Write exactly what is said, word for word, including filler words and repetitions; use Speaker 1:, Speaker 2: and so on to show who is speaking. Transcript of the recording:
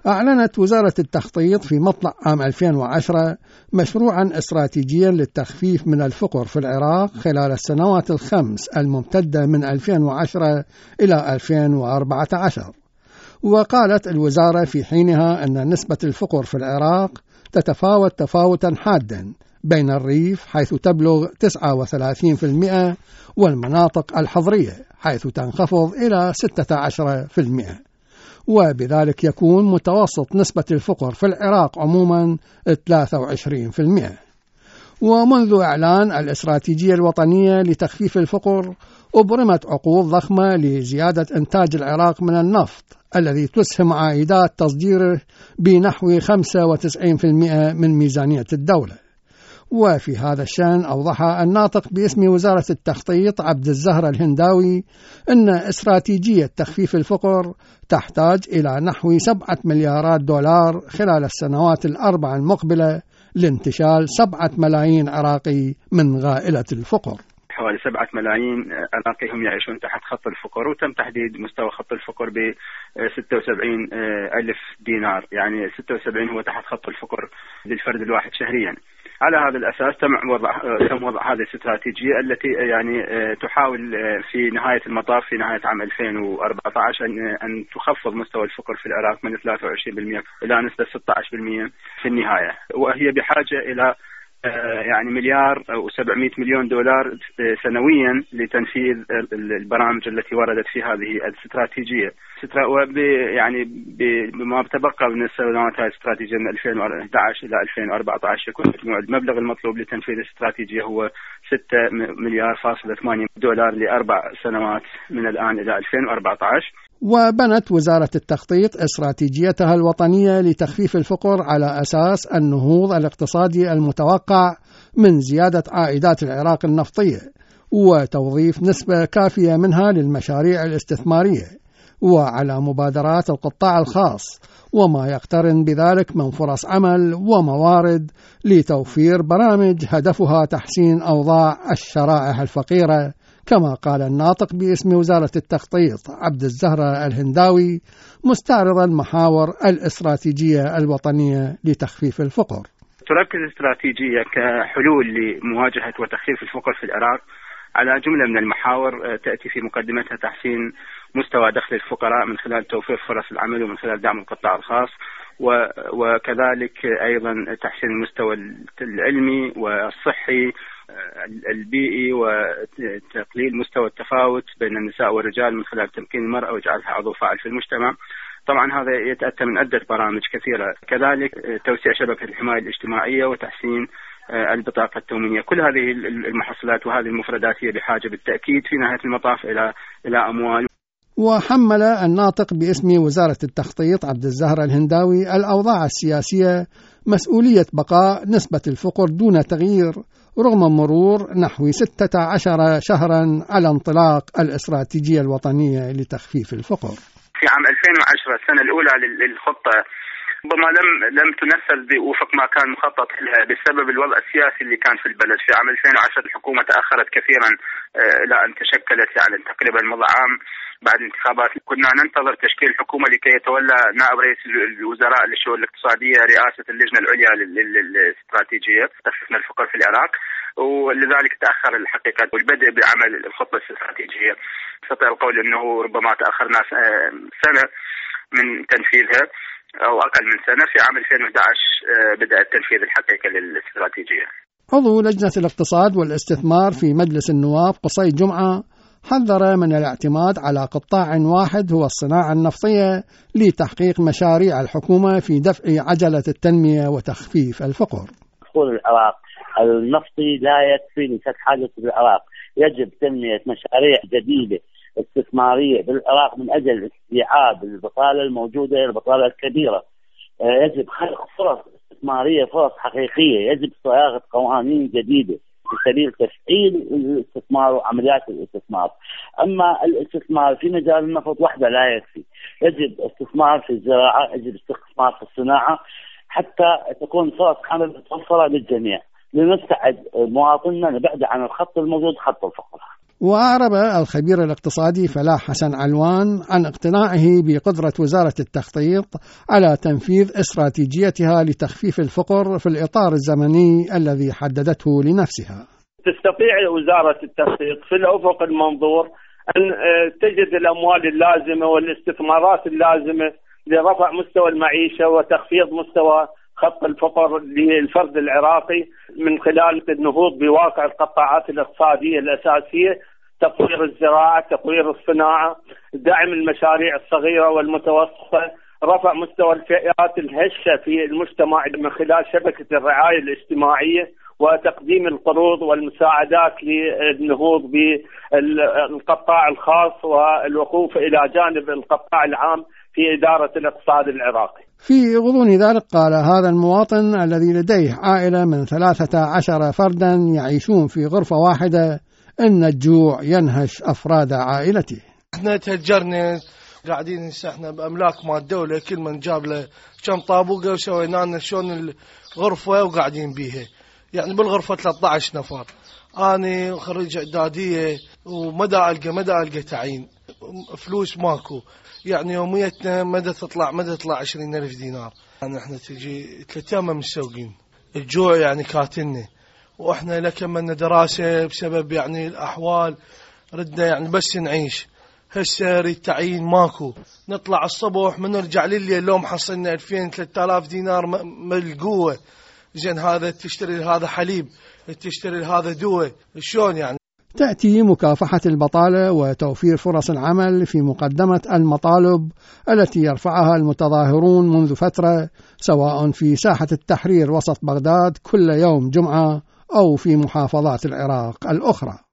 Speaker 1: أعلنت وزارة التخطيط في مطلع عام ألفين وعشرة مشروعا استراتيجيا للتخفيف من الفقر في العراق خلال السنوات الخمس الممتدة من ألفين وعشرة إلى ألفين وأربعة عشر. وقالت الوزارة في حينها أن نسبة الفقر في العراق تتفاوت تفاوتا حادا بين الريف حيث تبلغ تسعة وثلاثين بالمئة والمناطق الحضرية حيث تنخفض إلى ستة عشر بالمئة، وبذلك يكون متوسط نسبة الفقر في العراق عموما ثلاثة وعشرين بالمئة. ومنذ إعلان الاستراتيجية الوطنية لتخفيف الفقر أبرمت عقود ضخمة لزيادة إنتاج العراق من النفط الذي تسهم عائدات تصديره بنحو خمسة وتسعين بالمئة من ميزانية الدولة. وفي هذا الشأن أوضح الناطق باسم وزارة التخطيط عبد الزهر الهنداوي أن استراتيجية تخفيف الفقر تحتاج إلى نحو سبعة مليارات دولار خلال السنوات الأربع المقبلة لانتشال سبعة ملايين عراقي من غائلة الفقر.
Speaker 2: حوالي سبعة ملايين عراقي هم يعيشون تحت خط الفقر، وتم تحديد مستوى خط الفقر ب ستة وسبعين ألف دينار، يعني ستة وسبعين هو تحت خط الفقر للفرد الواحد شهريا. على هذا الأساس تم وضع تم وضع هذه الاستراتيجية التي يعني تحاول في نهاية المطاف في نهاية عام ألفين وأربعة عشر أن تخفض مستوى الفقر في العراق من ثلاثة وعشرين بالمئة إلى نسبة ستة عشر بالمئة في النهاية، وهي بحاجة إلى يعني مليار أو سبعمئة مليون دولار سنويا لتنفيذ البرامج التي وردت في هذه الاستراتيجية. يعني بما تبقى من السنوات هذه الاستراتيجية من ألفين وأحد عشر إلى ألفين وأربعة عشر يكون المبلغ المطلوب لتنفيذ الاستراتيجية هو ستة مليار فاصلة ثمانية دولار لأربع سنوات من الآن إلى ألفين وأربعة عشر.
Speaker 1: وبنت وزارة التخطيط استراتيجيتها الوطنية لتخفيف الفقر على أساس النهوض الاقتصادي المتوقع من زيادة عائدات العراق النفطية وتوظيف نسبة كافية منها للمشاريع الاستثمارية، وعلى مبادرات القطاع الخاص وما يقترن بذلك من فرص عمل وموارد لتوفير برامج هدفها تحسين أوضاع الشرائح الفقيرة، كما قال الناطق باسم وزارة التخطيط عبد الزهر الهنداوي مستعرضا محاور الاستراتيجية الوطنية لتخفيف الفقر.
Speaker 2: تركز الاستراتيجية كحلول لمواجهة وتخفيف الفقر في العراق على جملة من المحاور تأتي في مقدمتها تحسين مستوى دخل الفقراء من خلال توفير فرص العمل ومن خلال دعم القطاع الخاص، وكذلك أيضا تحسين المستوى العلمي والصحي البيئي وتقليل مستوى التفاوت بين النساء والرجال من خلال تمكين المرأة وجعلها عضو فاعل في المجتمع. طبعا هذا يتأتى من عدة برامج كثيرة، كذلك توسيع شبكة الحماية الاجتماعية وتحسين البطاقة التموينية. كل هذه المحصلات وهذه المفردات هي بحاجة بالتأكيد في نهاية المطاف إلى إلى أموال.
Speaker 1: وحمل الناطق باسم وزارة التخطيط عبد الزهر الهنداوي الأوضاع السياسية مسؤولية بقاء نسبة الفقر دون تغيير رغم مرور نحو ستة عشر شهرا على انطلاق الاستراتيجية الوطنية لتخفيف الفقر.
Speaker 2: في عام ألفين وعشرة السنة الأولى للخطة ربما لم لم تنفذ بوفق ما كان مخطط لها بسبب الوضع السياسي اللي كان في البلد. في عام ألفين وعشرة الحكومة تأخرت كثيرا إلى أن تشكلت، يعني تقريبا مضى عام بعد انتخابات. كنا ننتظر تشكيل حكومة لكي يتولى نائب رئيس الوزراء للشؤون الاقتصادية رئاسة اللجنة العليا للاستراتيجية تخفيف الفقر في العراق، ولذلك تأخر الحقيقة والبدء بعمل الخطة الاستراتيجية. استطيع القول أنه ربما تأخرنا سنة من تنفيذها أو أقل من سنة. في عام ألفين وأحد عشر بدأ التنفيذ الحقيقي للاستراتيجية.
Speaker 1: عضو لجنة الاقتصاد والاستثمار في مجلس النواب قصي جمعة حذر من الاعتماد على قطاع واحد هو الصناعة النفطية لتحقيق مشاريع الحكومة في دفع عجلة التنمية وتخفيف الفقر.
Speaker 3: دخول العراق النفطي لا يكفي لسد حاجة العراق، يجب تنمية مشاريع جديدة استثمارية بالعراق من أجل استيعاب البطالة الموجودة، البطالة الكبيرة. يجب خلق فرص استثمارية، فرص حقيقية، يجب صياغة قوانين جديدة في سبيل تفعيل الاستثمار وعمليات الاستثمار. أما الاستثمار في مجال النفط وحده لا يكفي، يجب استثمار في الزراعة، يجب استثمار في الصناعة حتى تكون فرص عمل متوفرة للجميع لنساعد مواطننا نبعد عن الخط الموجود، خط الفقر.
Speaker 1: وأعرب الخبير الاقتصادي فلاح حسن علوان عن اقتناعه بقدرة وزارة التخطيط على تنفيذ استراتيجيتها لتخفيف الفقر في الإطار الزمني الذي حددته لنفسها.
Speaker 4: تستطيع وزارة التخطيط في الأفق المنظور أن تجد الأموال اللازمة والاستثمارات اللازمة لرفع مستوى المعيشة وتخفيض مستوى خط الفقر للفرد العراقي من خلال النهوض بواقع القطاعات الاقتصادية الأساسية، تطوير الزراعة، تطوير الصناعة، دعم المشاريع الصغيرة والمتوسطة، رفع مستوى الفئات الهشة في المجتمع من خلال شبكة الرعاية الاجتماعية، وتقديم القروض والمساعدات للنهوض بالقطاع الخاص والوقوف إلى جانب القطاع العام في إدارة الاقتصاد العراقي.
Speaker 1: في غضون ذلك قال هذا المواطن الذي لديه عائلة من ثلاثة عشر فردا يعيشون في غرفة واحدة إن الجوع ينهش أفراد عائلته.
Speaker 5: احنا تهجرنا قاعدين احنا بأملاك مال الدولة، كل من جاب له كم طابوقة وسوينا لنا شلون الغرفة وقاعدين بيها. يعني بالغرفة ثلاثة عشر نفر، أنا خريج إعدادية ومدى ألقى مدى ألقى تعيين، فلوس ماكو، يعني يوميتنا مدى تطلع مدى تطلع عشرين ألف دينار. يعني احنا تجي ثلاث أيام مستوقين، الجوع يعني كاتلنا، وإحنا لكملنا دراسة بسبب يعني الأحوال، ردنا يعني بس نعيش. هسه ريد تعيين ماكو، نطلع الصبح من نرجع لليل لو محصلنا ألفين ثلاثة آلاف دينار ملقوة. زين هذا تشتري هذا حليب، تشتري هذا دواء، شلون يعني؟
Speaker 1: تأتي مكافحة البطالة وتوفير فرص العمل في مقدمة المطالب التي يرفعها المتظاهرون منذ فترة، سواء في ساحة التحرير وسط بغداد كل يوم جمعة أو في محافظات العراق الأخرى.